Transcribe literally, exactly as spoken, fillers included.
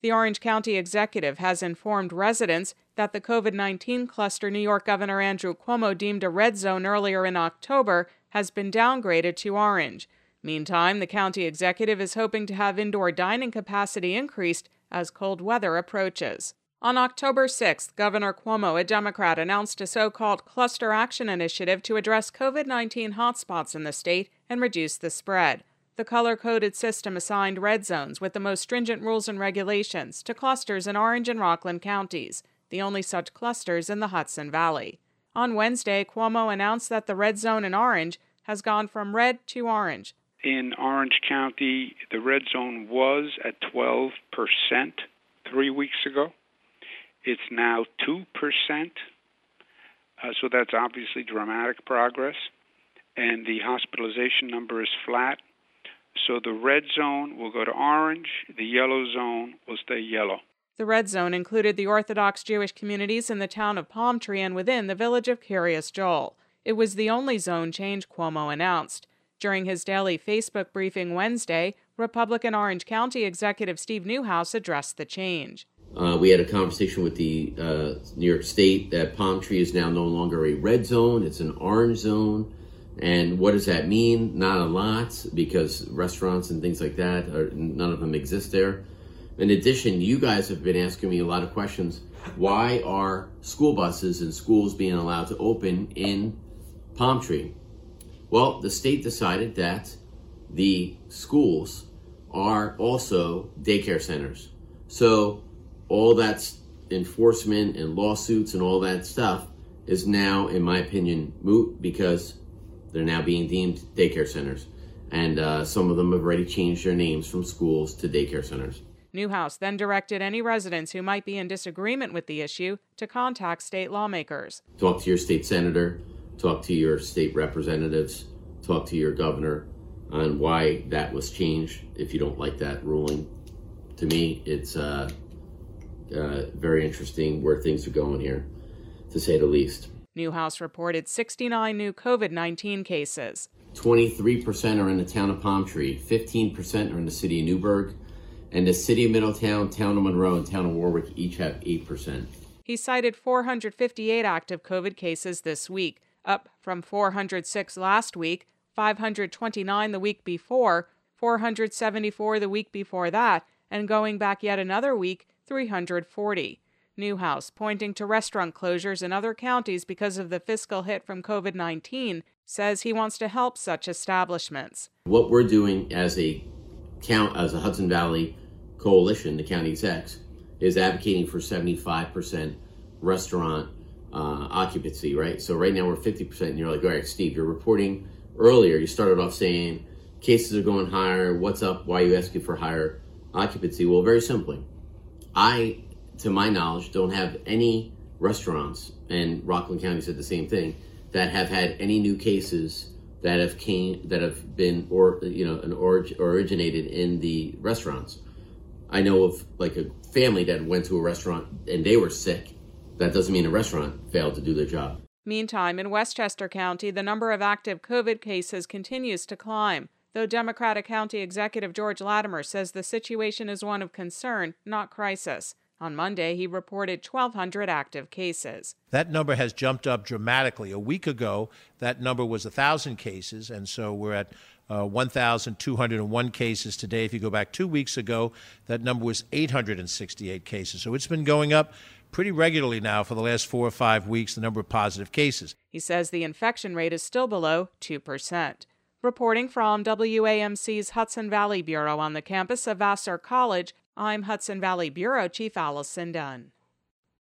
The Orange County executive has informed residents that the COVID nineteen cluster New York Governor Andrew Cuomo deemed a red zone earlier in October has been downgraded to orange. Meantime, the county executive is hoping to have indoor dining capacity increased as cold weather approaches. On October sixth, Governor Cuomo, a Democrat, announced a so-called cluster action initiative to address COVID nineteen hotspots in the state and reduce the spread. The color-coded system assigned red zones with the most stringent rules and regulations to clusters in Orange and Rockland counties, the only such clusters in the Hudson Valley. On Wednesday, Cuomo announced that the red zone in Orange has gone from red to orange. In Orange County, the red zone was at twelve percent three weeks ago. It's now two percent, uh, so that's obviously dramatic progress. And the hospitalization number is flat. So the red zone will go to orange, the yellow zone will stay yellow. The red zone included the Orthodox Jewish communities in the town of Palm Tree and within the village of Kiryas Joel. It was the only zone change Cuomo announced. During his daily Facebook briefing Wednesday, Republican Orange County Executive Steve Newhouse addressed the change. Uh, we had a conversation with the uh, New York State that Palm Tree is now no longer a red zone, it's an orange zone. And what does that mean? Not a lot, because restaurants and things like that, are, none of them exist there. In addition, you guys have been asking me a lot of questions. Why are school buses and schools being allowed to open in Palm Tree? Well, the state decided that the schools are also daycare centers. So all that's enforcement and lawsuits and all that stuff is now, in my opinion, moot, because they're now being deemed daycare centers. And uh, some of them have already changed their names from schools to daycare centers. Newhouse then directed any residents who might be in disagreement with the issue to contact state lawmakers. Talk to your state senator, talk to your state representatives, talk to your governor on why that was changed if you don't like that ruling. To me, it's uh, uh, very interesting where things are going here, to say the least. Newhouse reported sixty-nine new COVID nineteen cases. twenty-three percent are in the town of Palm Tree, fifteen percent are in the city of Newburgh, and the city of Middletown, town of Monroe, and town of Warwick each have eight percent. He cited four hundred fifty-eight active COVID cases this week, up from four hundred six last week, five hundred twenty-nine the week before, four hundred seventy-four the week before that, and going back yet another week, three hundred forty. Newhouse, pointing to restaurant closures in other counties because of the fiscal hit from COVID nineteen, says he wants to help such establishments. What we're doing as a count, as a Hudson Valley coalition, the county execs, is advocating for seventy-five percent restaurant uh, occupancy, right? So right now we're fifty percent, and you're like, all right, Steve, you're reporting earlier, you started off saying cases are going higher, what's up, why are you asking for higher occupancy? Well, very simply, I, to my knowledge, don't have any restaurants, and Rockland County said the same thing, that have had any new cases that have came that have been or you know an orig, originated in the restaurants. I know of like a family that went to a restaurant and they were sick. That doesn't mean a restaurant failed to do their job. Meantime, in Westchester County, the number of active COVID cases continues to climb, though Democratic County Executive George Latimer says the situation is one of concern, not crisis. On Monday, he reported twelve hundred active cases. That number has jumped up dramatically. A week ago, that number was one thousand cases, and so we're at uh, one thousand two hundred one cases today. If you go back two weeks ago, that number was eight hundred sixty-eight cases. So it's been going up pretty regularly now for the last four or five weeks, the number of positive cases. He says the infection rate is still below two percent. Reporting from W A M C's Hudson Valley Bureau on the campus of Vassar College, I'm Hudson Valley Bureau Chief Allison Dunn.